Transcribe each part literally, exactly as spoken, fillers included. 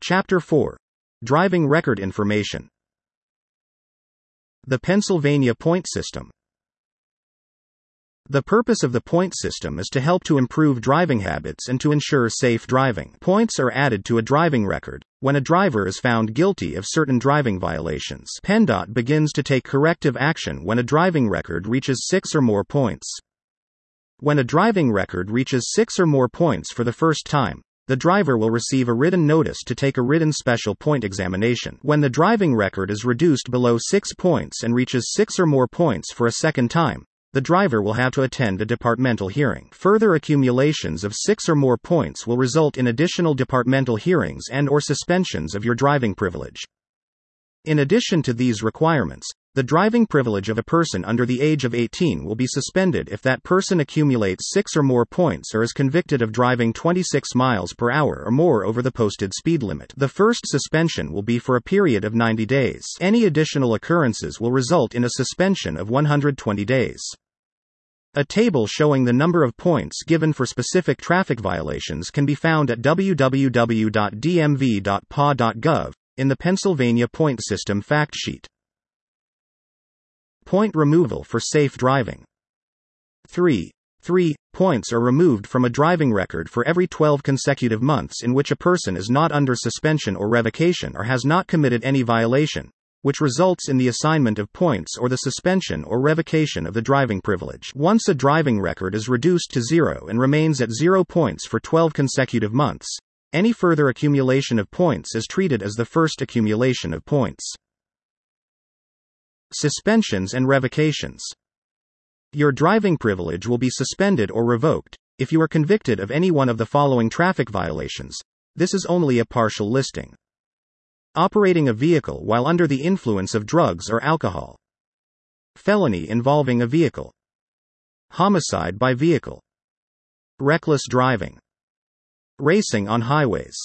Chapter four. Driving Record Information. The Pennsylvania Point System. The purpose of the point system is to help to improve driving habits and to ensure safe driving. Points are added to a driving record when a driver is found guilty of certain driving violations. PennDOT begins to take corrective action when a driving record reaches six or more points. When a driving record reaches six or more points for the first time, the driver will receive a written notice to take a written special point examination. When the driving record is reduced below six points and reaches six or more points for a second time, the driver will have to attend a departmental hearing. Further accumulations of six or more points will result in additional departmental hearings and/or suspensions of your driving privilege. In addition to these requirements, the driving privilege of a person under the age of eighteen will be suspended if that person accumulates six or more points or is convicted of driving twenty-six miles per hour or more over the posted speed limit. The first suspension will be for a period of ninety days. Any additional occurrences will result in a suspension of one hundred twenty days. A table showing the number of points given for specific traffic violations can be found at w w w dot d m v dot p a dot gov in the Pennsylvania Point System fact sheet. Point removal for safe driving. three. three. Points are removed from a driving record for every twelve consecutive months in which a person is not under suspension or revocation or has not committed any violation, which results in the assignment of points or the suspension or revocation of the driving privilege. Once a driving record is reduced to zero and remains at zero points for twelve consecutive months, any further accumulation of points is treated as the first accumulation of points. Suspensions and revocations. Your driving privilege will be suspended or revoked if you are convicted of any one of the following traffic violations. This is only a partial listing. Operating a vehicle while under the influence of drugs or alcohol. Felony involving a vehicle. Homicide by vehicle. Reckless driving. Racing on highways.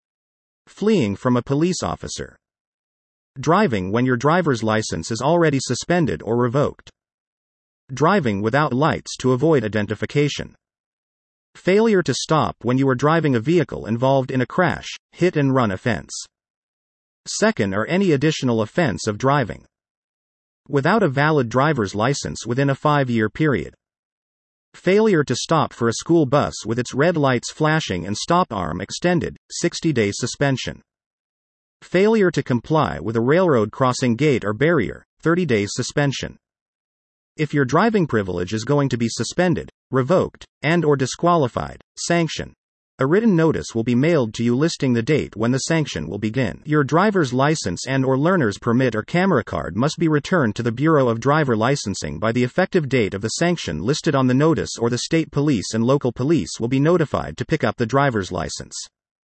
Fleeing from a police officer. Driving when your driver's license is already suspended or revoked. Driving without lights to avoid identification. Failure to stop when you are driving a vehicle involved in a crash, hit and run offense. Second or any additional offense of driving without a valid driver's license within a five-year period. Failure to stop for a school bus with its red lights flashing and stop arm extended, sixty-day suspension. Failure to comply with a railroad crossing gate or barrier, thirty days suspension. If your driving privilege is going to be suspended, revoked, and or disqualified, sanction, a written notice will be mailed to you listing the date when the sanction will begin. Your driver's license and or learner's permit or camera card must be returned to the Bureau of Driver Licensing by the effective date of the sanction listed on the notice, or the state police and local police will be notified to pick up the driver's license.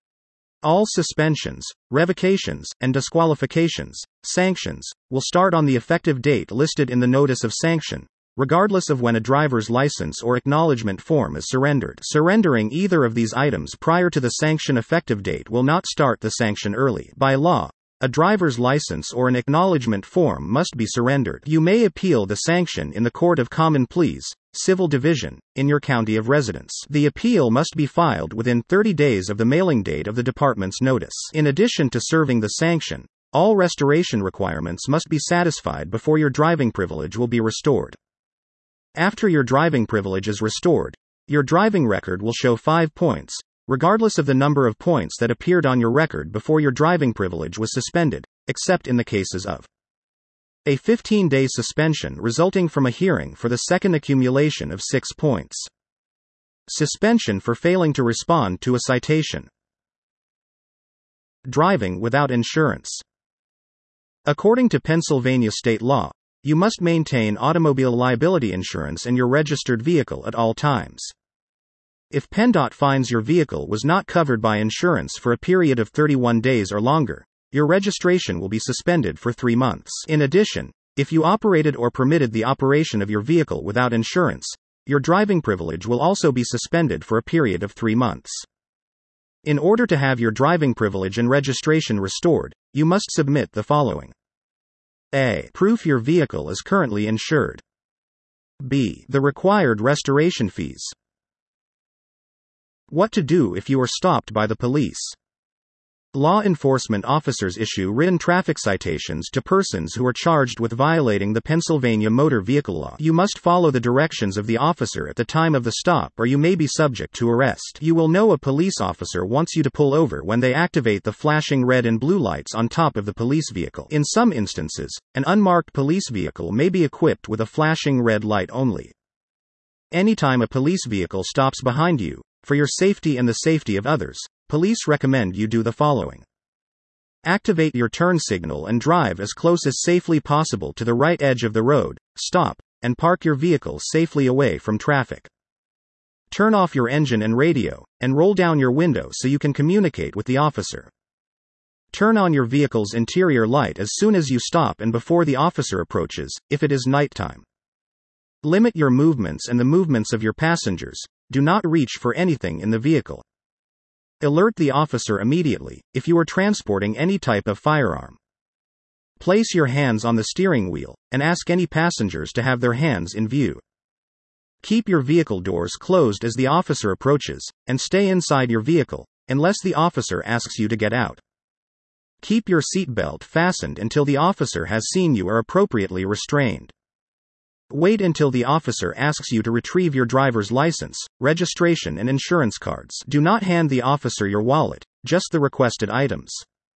All suspensions, revocations, and disqualifications, sanctions, will start on the effective date listed in the notice of sanction, regardless of when a driver's license or acknowledgement form is surrendered. Surrendering either of these items prior to the sanction effective date will not start the sanction early. By law, a driver's license or an acknowledgement form must be surrendered. You may appeal the sanction in the Court of Common Pleas, Civil Division, in your county of residence. The appeal must be filed within thirty days of the mailing date of the department's notice. In addition to serving the sanction, all restoration requirements must be satisfied before your driving privilege will be restored. After your driving privilege is restored, your driving record will show five points, regardless of the number of points that appeared on your record before your driving privilege was suspended, except in the cases of a fifteen-day suspension resulting from a hearing for the second accumulation of six points. Suspension for failing to respond to a citation. Driving without insurance. According to Pennsylvania state law, you must maintain automobile liability insurance in your registered vehicle at all times. If PennDOT finds your vehicle was not covered by insurance for a period of thirty-one days or longer, your registration will be suspended for three months. In addition, if you operated or permitted the operation of your vehicle without insurance, your driving privilege will also be suspended for a period of three months. In order to have your driving privilege and registration restored, you must submit the following. A. Proof your vehicle is currently insured. B. The required restoration fees. What to do if you are stopped by the police. Law enforcement officers issue written traffic citations to persons who are charged with violating the Pennsylvania motor vehicle law. You must follow the directions of the officer at the time of the stop, or you may be subject to arrest. You will know a police officer wants you to pull over when they activate the flashing red and blue lights on top of the police vehicle. In some instances, an unmarked police vehicle may be equipped with a flashing red light only. Anytime a police vehicle stops behind you, for your safety and the safety of others, police recommend you do the following. Activate your turn signal and drive as close as safely possible to the right edge of the road, stop, and park your vehicle safely away from traffic. Turn off your engine and radio, and roll down your window so you can communicate with the officer. Turn on your vehicle's interior light as soon as you stop and before the officer approaches, if it is nighttime. Limit your movements and the movements of your passengers. Do not reach for anything in the vehicle. Alert the officer immediately, if you are transporting any type of firearm. Place your hands on the steering wheel, and ask any passengers to have their hands in view. Keep your vehicle doors closed as the officer approaches, and stay inside your vehicle, unless the officer asks you to get out. Keep your seatbelt fastened until the officer has seen you are appropriately restrained. Wait until the officer asks you to retrieve your driver's license, registration and insurance cards. Do not hand the officer your wallet, just the requested items.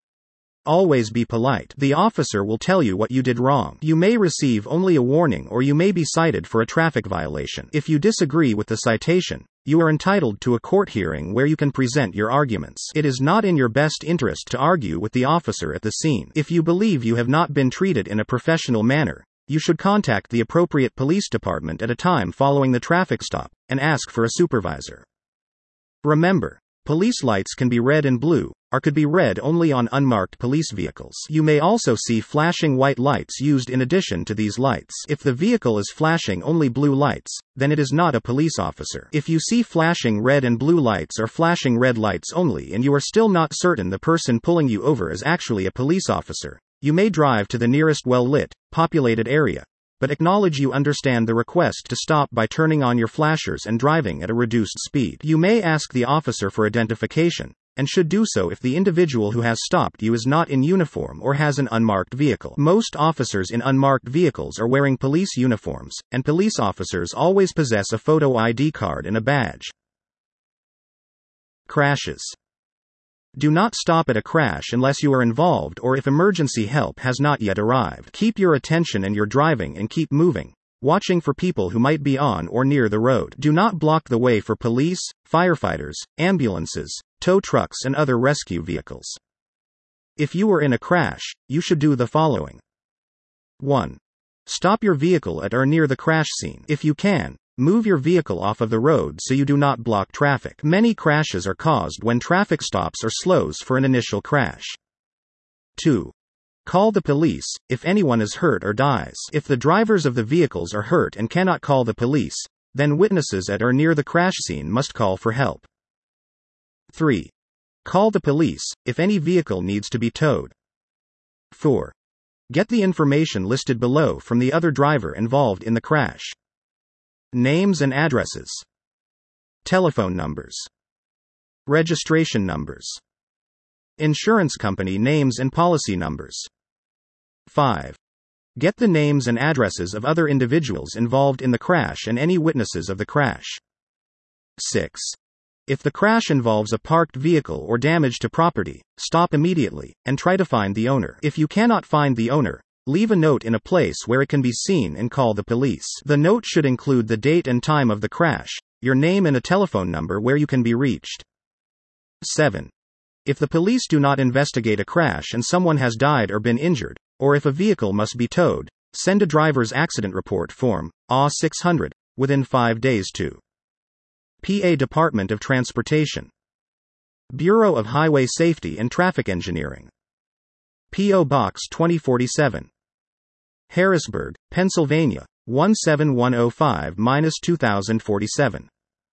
Always be polite. The officer will tell you what you did wrong. You may receive only a warning or you may be cited for a traffic violation. If you disagree with the citation, you are entitled to a court hearing where you can present your arguments. It is not in your best interest to argue with the officer at the scene. If you believe you have not been treated in a professional manner, you should contact the appropriate police department at a time following the traffic stop, and ask for a supervisor. Remember, police lights can be red and blue, or could be red only on unmarked police vehicles. You may also see flashing white lights used in addition to these lights. If the vehicle is flashing only blue lights, then it is not a police officer. If you see flashing red and blue lights or flashing red lights only and you are still not certain the person pulling you over is actually a police officer, you may drive to the nearest well-lit, populated area, but acknowledge you understand the request to stop by turning on your flashers and driving at a reduced speed. You may ask the officer for identification, and should do so if the individual who has stopped you is not in uniform or has an unmarked vehicle. Most officers in unmarked vehicles are wearing police uniforms, and police officers always possess a photo I D card and a badge. Crashes. Do not stop at a crash unless you are involved or if emergency help has not yet arrived. Keep your attention and your driving and keep moving, watching for people who might be on or near the road. Do not block the way for police, firefighters, ambulances, tow trucks and other rescue vehicles. If you are in a crash, you should do the following. one. Stop your vehicle at or near the crash scene. If you can, move your vehicle off of the road so you do not block traffic. Many crashes are caused when traffic stops or slows for an initial crash. two. Call the police, if anyone is hurt or dies. If the drivers of the vehicles are hurt and cannot call the police, then witnesses at or near the crash scene must call for help. three. Call the police, if any vehicle needs to be towed. four. Get the information listed below from the other driver involved in the crash. Names and addresses. Telephone numbers. Registration numbers. Insurance company names and policy numbers. five. Get the names and addresses of other individuals involved in the crash and any witnesses of the crash. six. If the crash involves a parked vehicle or damage to property, stop immediately and try to find the owner. If you cannot find the owner, leave a note in a place where it can be seen and call the police. The note should include the date and time of the crash, your name and a telephone number where you can be reached. seven. If the police do not investigate a crash and someone has died or been injured, or if a vehicle must be towed, send a driver's accident report form, A six hundred, within five days to P A Department of Transportation, Bureau of Highway Safety and Traffic Engineering, P O Box twenty forty-seven, Harrisburg, Pennsylvania, one seven one oh five two thousand forty-seven.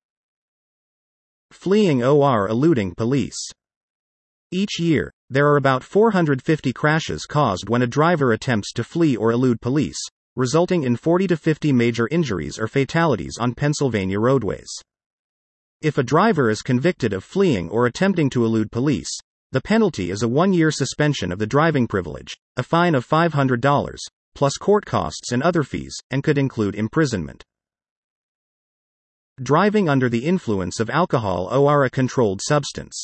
Fleeing or eluding police. Each year, there are about four hundred fifty crashes caused when a driver attempts to flee or elude police, resulting in forty to fifty major injuries or fatalities on Pennsylvania roadways. If a driver is convicted of fleeing or attempting to elude police, The penalty is a one-year suspension of the driving privilege, a fine of five hundred dollars, plus court costs and other fees, and could include imprisonment. Driving under the influence of alcohol or a controlled substance.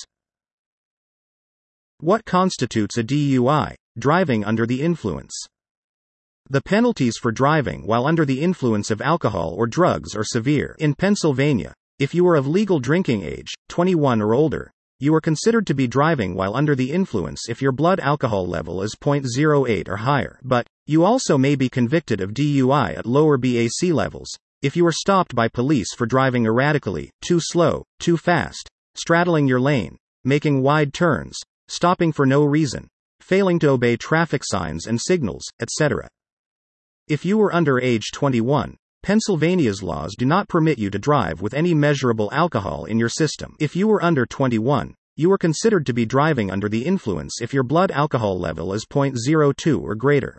What constitutes a D U I? Driving under the influence. The penalties for driving while under the influence of alcohol or drugs are severe. In Pennsylvania, if you are of legal drinking age, twenty-one or older, you are considered to be driving while under the influence if your blood alcohol level is zero point zero eight or higher. But, you also may be convicted of D U I at lower B A C levels, if you are stopped by police for driving erratically, too slow, too fast, straddling your lane, making wide turns, stopping for no reason, failing to obey traffic signs and signals, et cetera. If you were under age twenty-one, Pennsylvania's laws do not permit you to drive with any measurable alcohol in your system. If you were under twenty-one, you are considered to be driving under the influence if your blood alcohol level is zero point zero two or greater.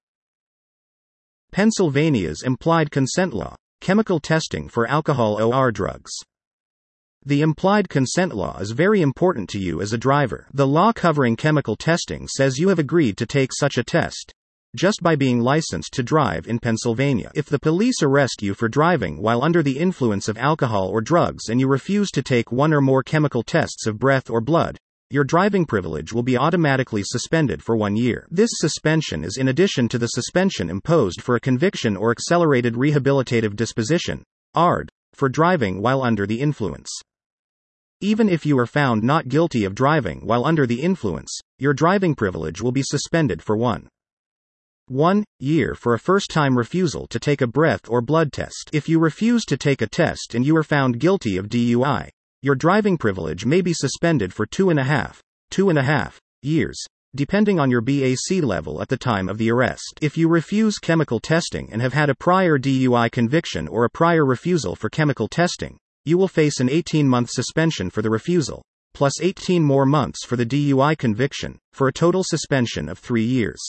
Pennsylvania's implied consent law, chemical testing for alcohol or drugs. The implied consent law is very important to you as a driver. The law covering chemical testing says you have agreed to take such a test, just by being licensed to drive in Pennsylvania. If the police arrest you for driving while under the influence of alcohol or drugs and you refuse to take one or more chemical tests of breath or blood, your driving privilege will be automatically suspended for one year. This suspension is in addition to the suspension imposed for a conviction or accelerated rehabilitative disposition, A R D, for driving while under the influence. Even if you are found not guilty of driving while under the influence, your driving privilege will be suspended for one. one year for a first-time refusal to take a breath or blood test. If you refuse to take a test and you are found guilty of D U I, your driving privilege may be suspended for two and a half, two and a half years, depending on your B A C level at the time of the arrest. If you refuse chemical testing and have had a prior D U I conviction or a prior refusal for chemical testing, you will face an eighteen-month suspension for the refusal, plus eighteen more months for the D U I conviction, for a total suspension of three years.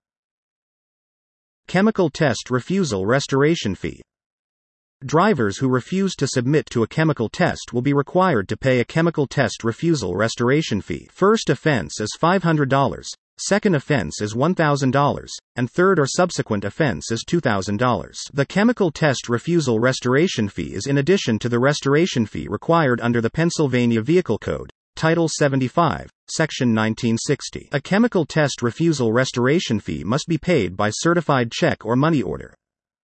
Chemical test refusal restoration fee. Drivers who refuse to submit to a chemical test will be required to pay a chemical test refusal restoration fee. First offense is five hundred dollars, second offense is one thousand dollars, and third or subsequent offense is two thousand dollars. The chemical test refusal restoration fee is in addition to the restoration fee required under the Pennsylvania Vehicle Code, Title seventy-five, Section nineteen sixty. A chemical test refusal restoration fee must be paid by certified check or money order.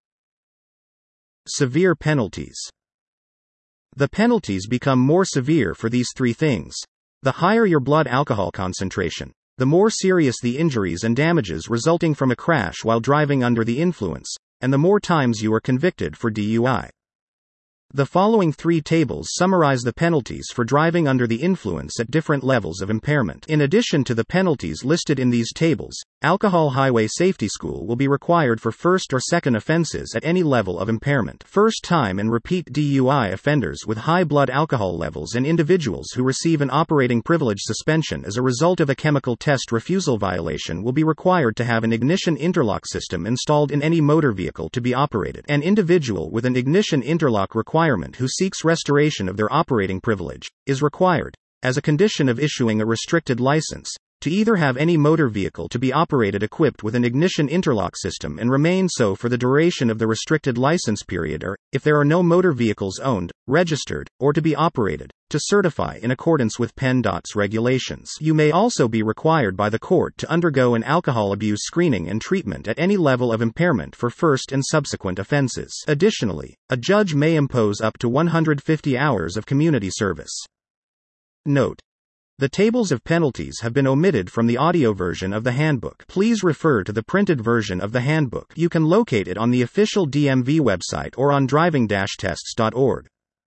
Severe penalties. The penalties become more severe for these three things. The higher your blood alcohol concentration, the more serious the injuries and damages resulting from a crash while driving under the influence, and the more times you are convicted for D U I. The following three tables summarize the penalties for driving under the influence at different levels of impairment. In addition to the penalties listed in these tables, Alcohol Highway Safety School will be required for first or second offenses at any level of impairment. First-time and repeat D U I offenders with high blood alcohol levels and individuals who receive an operating privilege suspension as a result of a chemical test refusal violation will be required to have an ignition interlock system installed in any motor vehicle to be operated. An individual with an ignition interlock requirement who seeks restoration of their operating privilege is required, as a condition of issuing a restricted license, to either have any motor vehicle to be operated equipped with an ignition interlock system and remain so for the duration of the restricted license period, or, if there are no motor vehicles owned, registered, or to be operated, to certify in accordance with PennDOT's regulations. You may also be required by the court to undergo an alcohol abuse screening and treatment at any level of impairment for first and subsequent offenses. Additionally, a judge may impose up to one hundred fifty hours of community service. Note: the tables of penalties have been omitted from the audio version of the handbook. Please refer to the printed version of the handbook. You can locate it on the official D M V website or on driving dash tests dot org.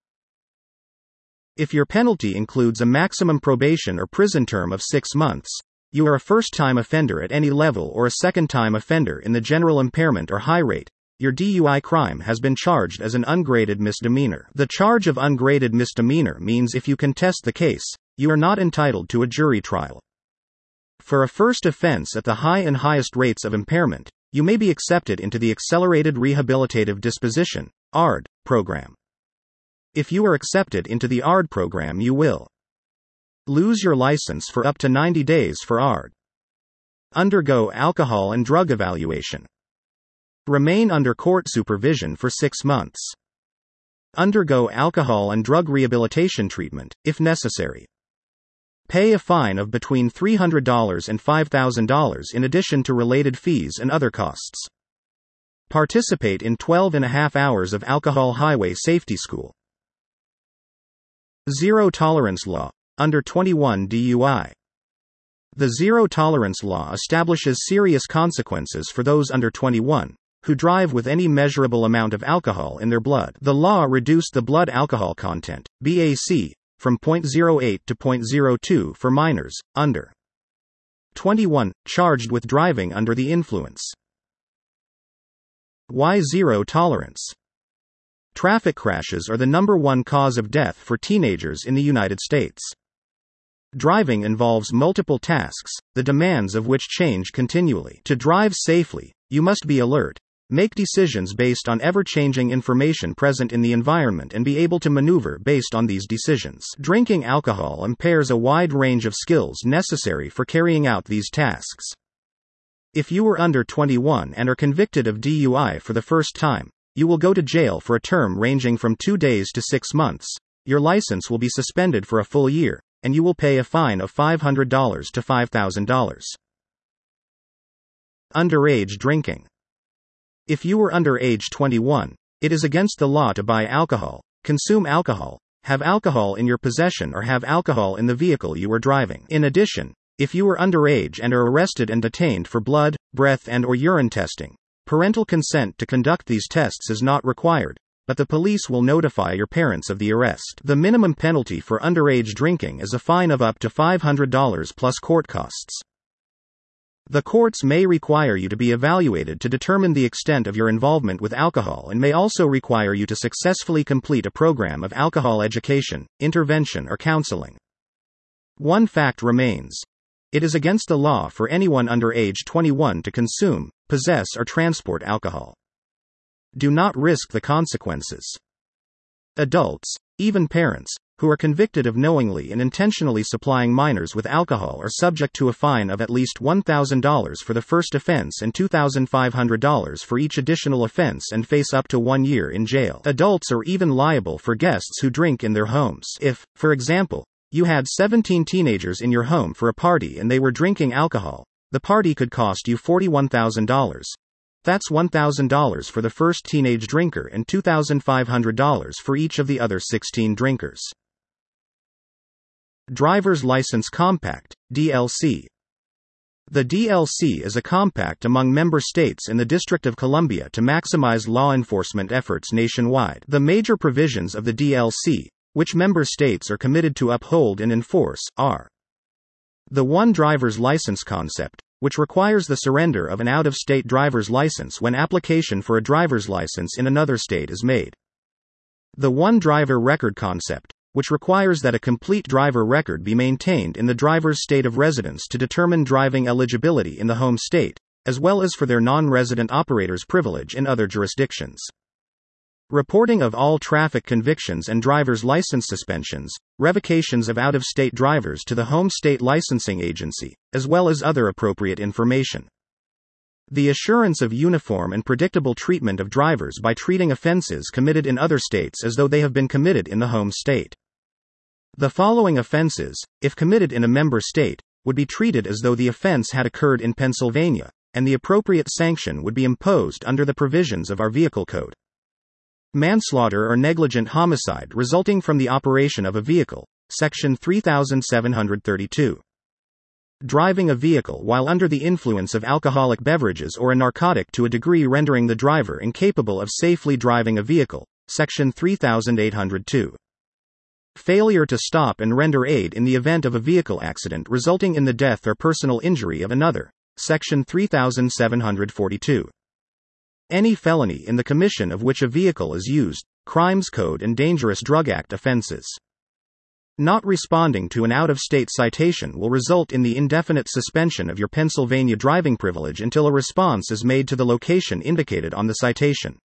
If your penalty includes a maximum probation or prison term of six months, you are a first-time offender at any level or a second-time offender in the general impairment or high rate, your D U I crime has been charged as an ungraded misdemeanor. The charge of ungraded misdemeanor means if you contest the case, you are not entitled to a jury trial. For a first offense at the high and highest rates of impairment, you may be accepted into the Accelerated Rehabilitative Disposition, A R D, program. If you are accepted into the A R D program, you will Lose your license for up to ninety days for A R D. Undergo alcohol and drug evaluation. Remain under court supervision for six months. Undergo alcohol and drug rehabilitation treatment, if necessary. Pay a fine of between three hundred dollars and five thousand dollars in addition to related fees and other costs. Participate in twelve and a half hours of alcohol highway safety school. Zero tolerance law. Under twenty-one D U I. The zero tolerance law establishes serious consequences for those under twenty-one who drive with any measurable amount of alcohol in their blood. The law reduced the blood alcohol content, B A C, from zero point zero eight to zero point zero two for minors under twenty-one charged with driving under the influence. Why zero tolerance? Traffic crashes are the number one cause of death for teenagers in the United States. Driving involves multiple tasks, the demands of which change continually. To drive safely, you must be alert, make decisions based on ever-changing information present in the environment and be able to maneuver based on these decisions. Drinking alcohol impairs a wide range of skills necessary for carrying out these tasks. If you are under twenty-one and are convicted of D U I for the first time, you will go to jail for a term ranging from two days to six months, your license will be suspended for a full year, and you will pay a fine of five hundred dollars to five thousand dollars. Underage drinking. If you are under age twenty-one, it is against the law to buy alcohol, consume alcohol, have alcohol in your possession or have alcohol in the vehicle you are driving. In addition, if you are underage and are arrested and detained for blood, breath and or urine testing, parental consent to conduct these tests is not required, but the police will notify your parents of the arrest. The minimum penalty for underage drinking is a fine of up to five hundred dollars plus court costs. The courts may require you to be evaluated to determine the extent of your involvement with alcohol and may also require you to successfully complete a program of alcohol education, intervention or counseling. One fact remains. It is against the law for anyone under age twenty-one to consume, possess or transport alcohol. Do not risk the consequences. Adults, even parents, who are convicted of knowingly and intentionally supplying minors with alcohol are subject to a fine of at least one thousand dollars for the first offense and two thousand five hundred dollars for each additional offense and face up to one year in jail. Adults are even liable for guests who drink in their homes. If, for example, you had seventeen teenagers in your home for a party and they were drinking alcohol, the party could cost you forty-one thousand dollars. That's one thousand dollars for the first teenage drinker and two thousand five hundred dollars for each of the other sixteen drinkers. Driver's License Compact, D L C. The D L C is a compact among member states and the District of Columbia to maximize law enforcement efforts nationwide. The major provisions of the D L C, which member states are committed to uphold and enforce, are the One Driver's License concept, which requires the surrender of an out-of-state driver's license when application for a driver's license in another state is made. The One Driver Record concept, which requires that a complete driver record be maintained in the driver's state of residence to determine driving eligibility in the home state, as well as for their non-resident operator's privilege in other jurisdictions. Reporting of all traffic convictions and driver's license suspensions, revocations of out-of-state drivers to the home state licensing agency, as well as other appropriate information. The assurance of uniform and predictable treatment of drivers by treating offenses committed in other states as though they have been committed in the home state. The following offenses, if committed in a member state, would be treated as though the offense had occurred in Pennsylvania, and the appropriate sanction would be imposed under the provisions of our Vehicle Code. Manslaughter or negligent homicide resulting from the operation of a vehicle, Section three thousand seven hundred thirty-two. Driving a vehicle while under the influence of alcoholic beverages or a narcotic to a degree rendering the driver incapable of safely driving a vehicle, Section three thousand eight hundred two. Failure to stop and render aid in the event of a vehicle accident resulting in the death or personal injury of another, Section three thousand seven hundred forty-two. Any felony in the commission of which a vehicle is used, Crimes Code and Dangerous Drug Act offenses. Not responding to an out-of-state citation will result in the indefinite suspension of your Pennsylvania driving privilege until a response is made to the location indicated on the citation.